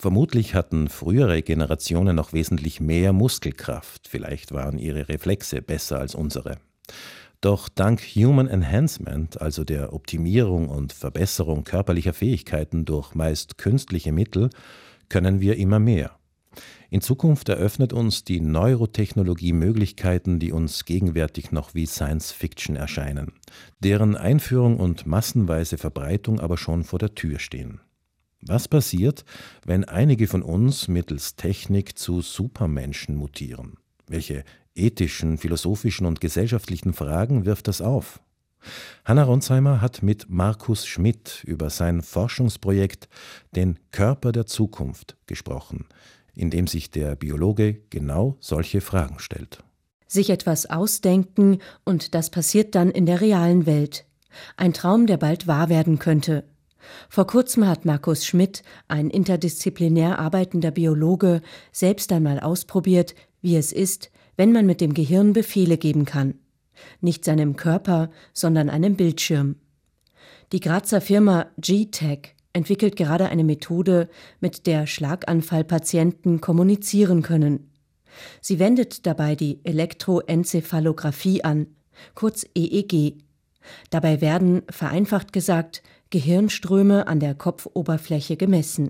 Vermutlich hatten frühere Generationen noch wesentlich mehr Muskelkraft, vielleicht waren ihre Reflexe besser als unsere. Doch dank Human Enhancement, also der Optimierung und Verbesserung körperlicher Fähigkeiten durch meist künstliche Mittel, können wir immer mehr. In Zukunft eröffnet uns die Neurotechnologie Möglichkeiten, die uns gegenwärtig noch wie Science Fiction erscheinen, deren Einführung und massenweise Verbreitung aber schon vor der Tür stehen. Was passiert, wenn einige von uns mittels Technik zu Supermenschen mutieren? Welche ethischen, philosophischen und gesellschaftlichen Fragen wirft das auf? Hanna Ronsheimer hat mit Markus Schmidt über sein Forschungsprojekt »Den Körper der Zukunft« gesprochen, in dem sich der Biologe genau solche Fragen stellt. Sich etwas ausdenken und das passiert dann in der realen Welt. Ein Traum, der bald wahr werden könnte. Vor kurzem hat Markus Schmidt, ein interdisziplinär arbeitender Biologe, selbst einmal ausprobiert, wie es ist, wenn man mit dem Gehirn Befehle geben kann. Nicht seinem Körper, sondern einem Bildschirm. Die Grazer Firma G-Tech entwickelt gerade eine Methode, mit der Schlaganfallpatienten kommunizieren können. Sie wendet dabei die Elektroenzephalographie an, kurz EEG. Dabei werden, vereinfacht gesagt, Gehirnströme an der Kopfoberfläche gemessen.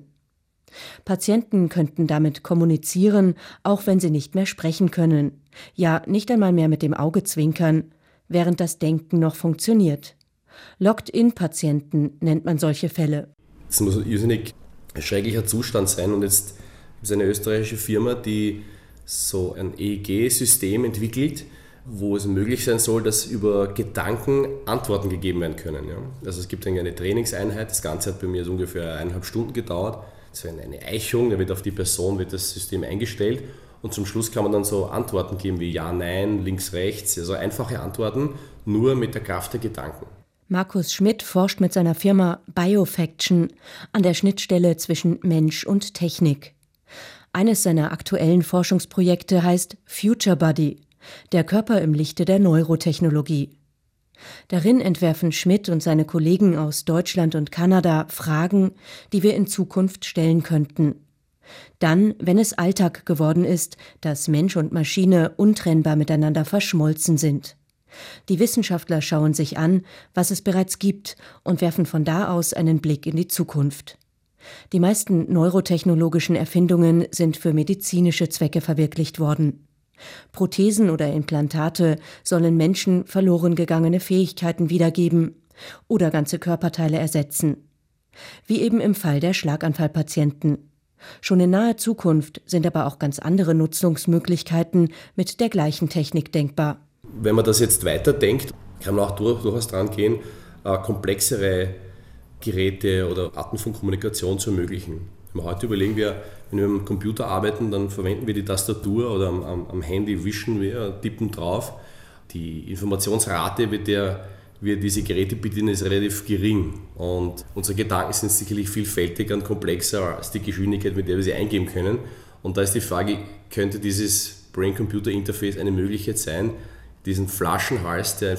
Patienten könnten damit kommunizieren, auch wenn sie nicht mehr sprechen können, ja nicht einmal mehr mit dem Auge zwinkern, während das Denken noch funktioniert. Locked-in-Patienten nennt man solche Fälle. Das muss ein irrsinnig schrecklicher Zustand sein und jetzt gibt es eine österreichische Firma, die so ein EEG-System entwickelt, wo es möglich sein soll, dass über Gedanken Antworten gegeben werden können. Ja. Also es gibt eine Trainingseinheit, das Ganze hat bei mir so ungefähr 1,5 Stunden gedauert. Das wäre eine Eichung, da wird auf die Person wird das System eingestellt und zum Schluss kann man dann so Antworten geben wie Ja, Nein, links, rechts, also einfache Antworten, nur mit der Kraft der Gedanken. Markus Schmidt forscht mit seiner Firma Biofaction an der Schnittstelle zwischen Mensch und Technik. Eines seiner aktuellen Forschungsprojekte heißt Future Body, der Körper im Lichte der Neurotechnologie. Darin entwerfen Schmidt und seine Kollegen aus Deutschland und Kanada Fragen, die wir in Zukunft stellen könnten. Dann, wenn es Alltag geworden ist, dass Mensch und Maschine untrennbar miteinander verschmolzen sind. Die Wissenschaftler schauen sich an, was es bereits gibt und werfen von da aus einen Blick in die Zukunft. Die meisten neurotechnologischen Erfindungen sind für medizinische Zwecke verwirklicht worden. Prothesen oder Implantate sollen Menschen verloren gegangene Fähigkeiten wiedergeben oder ganze Körperteile ersetzen. Wie eben im Fall der Schlaganfallpatienten. Schon in naher Zukunft sind aber auch ganz andere Nutzungsmöglichkeiten mit der gleichen Technik denkbar. Wenn man das jetzt weiterdenkt, kann man auch durchaus dran gehen, komplexere Geräte oder Arten von Kommunikation zu ermöglichen. Wenn wir heute überlegen, wenn wir am Computer arbeiten, dann verwenden wir die Tastatur oder am Handy wischen wir, tippen drauf. Die Informationsrate, mit der wir diese Geräte bedienen, ist relativ gering. Und unsere Gedanken sind sicherlich vielfältiger und komplexer als die Geschwindigkeit, mit der wir sie eingeben können. Und da ist die Frage, könnte dieses Brain-Computer-Interface eine Möglichkeit sein, diesen Flaschenhals der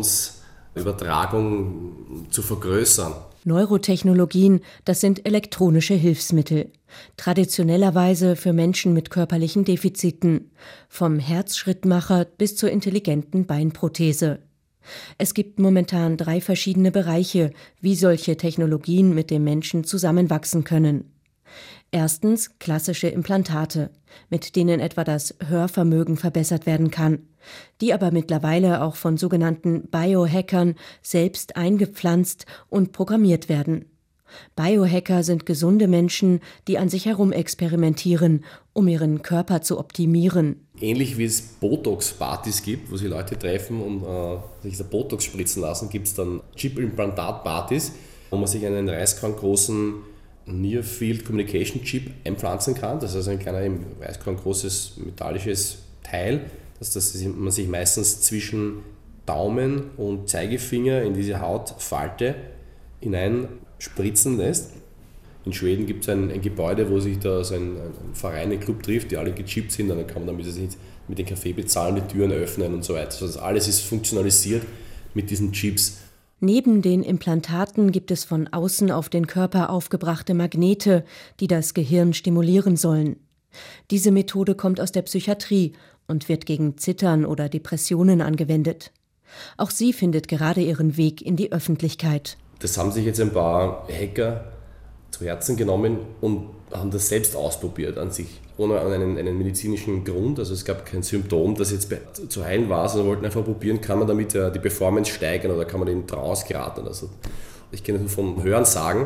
Informationsübertragung zu vergrößern? Neurotechnologien, das sind elektronische Hilfsmittel. Traditionellerweise für Menschen mit körperlichen Defiziten. Vom Herzschrittmacher bis zur intelligenten Beinprothese. Es gibt momentan 3 verschiedene Bereiche, wie solche Technologien mit dem Menschen zusammenwachsen können. Erstens klassische Implantate, mit denen etwa das Hörvermögen verbessert werden kann, die aber mittlerweile auch von sogenannten Biohackern selbst eingepflanzt und programmiert werden. Biohacker sind gesunde Menschen, die an sich herum experimentieren, um ihren Körper zu optimieren. Ähnlich wie es Botox-Partys gibt, wo sich Leute treffen und sich der Botox spritzen lassen, gibt es dann Chip-Implantat-Partys, wo man sich einen reißkrank großen Near Field Communication Chip einpflanzen kann. Das ist also ein kleiner, reißkrank großes metallisches Teil, das man sich meistens zwischen Daumen und Zeigefinger in diese Hautfalte hineinspritzen lässt. In Schweden gibt es ein Gebäude, wo sich da so ein Verein, ein Club trifft, die alle gechippt sind, und dann kann man damit mit dem Kaffee bezahlen, die Türen öffnen und so weiter. Also das alles ist funktionalisiert mit diesen Chips. Neben den Implantaten gibt es von außen auf den Körper aufgebrachte Magnete, die das Gehirn stimulieren sollen. Diese Methode kommt aus der Psychiatrie und wird gegen Zittern oder Depressionen angewendet. Auch sie findet gerade ihren Weg in die Öffentlichkeit. Das haben sich jetzt ein paar Hacker zu Herzen genommen und haben das selbst ausprobiert an sich, ohne einen medizinischen Grund. Also es gab kein Symptom, das jetzt zu heilen war, sondern wollten einfach probieren, kann man damit die Performance steigern oder kann man den Trance geraten. Also ich kenne das nur von Hörensagen,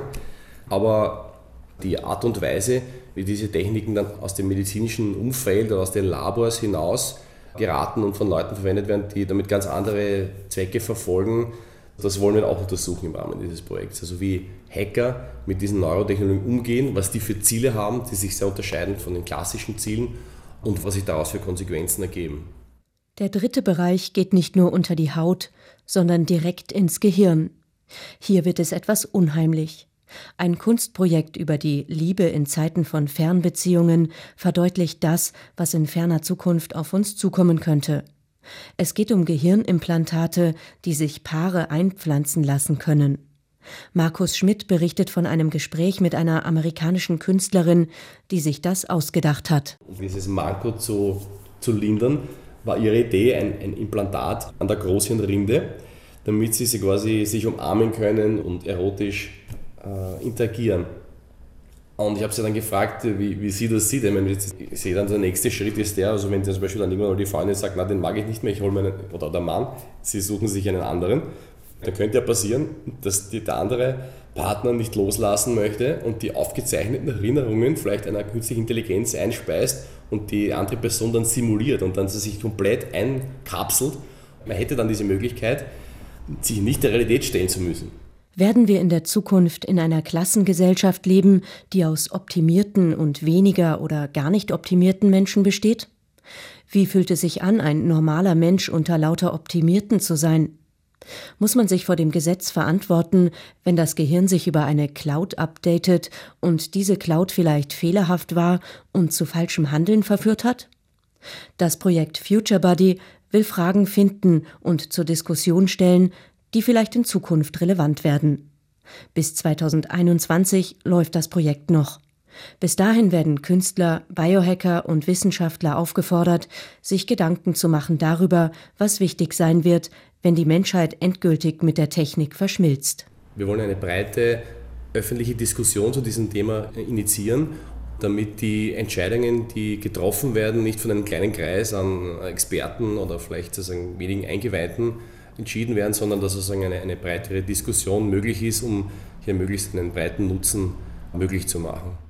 aber die Art und Weise, wie diese Techniken dann aus dem medizinischen Umfeld oder aus den Labors hinaus geraten und von Leuten verwendet werden, die damit ganz andere Zwecke verfolgen, das wollen wir auch untersuchen im Rahmen dieses Projekts. Also wie Hacker mit diesen Neurotechnologien umgehen, was die für Ziele haben, die sich sehr unterscheiden von den klassischen Zielen und was sich daraus für Konsequenzen ergeben. Der dritte Bereich geht nicht nur unter die Haut, sondern direkt ins Gehirn. Hier wird es etwas unheimlich. Ein Kunstprojekt über die Liebe in Zeiten von Fernbeziehungen verdeutlicht das, was in ferner Zukunft auf uns zukommen könnte. Es geht um Gehirnimplantate, die sich Paare einpflanzen lassen können. Markus Schmidt berichtet von einem Gespräch mit einer amerikanischen Künstlerin, die sich das ausgedacht hat. Um dieses Manko zu lindern, war ihre Idee ein Implantat an der Großhirnrinde, damit sie quasi sich umarmen können und erotisch interagieren. Und ich habe sie dann gefragt, wie sie das sieht. Ich sehe dann, der nächste Schritt ist der, also wenn zum Beispiel dann irgendwann die Freundin sagt, na, den mag ich nicht mehr, ich hole meinen, oder der Mann, sie suchen sich einen anderen, dann könnte ja passieren, dass der andere Partner nicht loslassen möchte und die aufgezeichneten Erinnerungen vielleicht einer künstlichen Intelligenz einspeist und die andere Person dann simuliert und dann sie sich komplett einkapselt. Man hätte dann diese Möglichkeit, sich nicht der Realität stellen zu müssen. Werden wir in der Zukunft in einer Klassengesellschaft leben, die aus optimierten und weniger oder gar nicht optimierten Menschen besteht? Wie fühlt es sich an, ein normaler Mensch unter lauter Optimierten zu sein? Muss man sich vor dem Gesetz verantworten, wenn das Gehirn sich über eine Cloud updatet und diese Cloud vielleicht fehlerhaft war und zu falschem Handeln verführt hat? Das Projekt Future Body will Fragen finden und zur Diskussion stellen, die vielleicht in Zukunft relevant werden. Bis 2021 läuft das Projekt noch. Bis dahin werden Künstler, Biohacker und Wissenschaftler aufgefordert, sich Gedanken zu machen darüber, was wichtig sein wird, wenn die Menschheit endgültig mit der Technik verschmilzt. Wir wollen eine breite öffentliche Diskussion zu diesem Thema initiieren, damit die Entscheidungen, die getroffen werden, nicht von einem kleinen Kreis an Experten oder vielleicht sozusagen wenigen Eingeweihten entschieden werden, sondern dass sozusagen eine breitere Diskussion möglich ist, um hier möglichst einen breiten Nutzen möglich zu machen.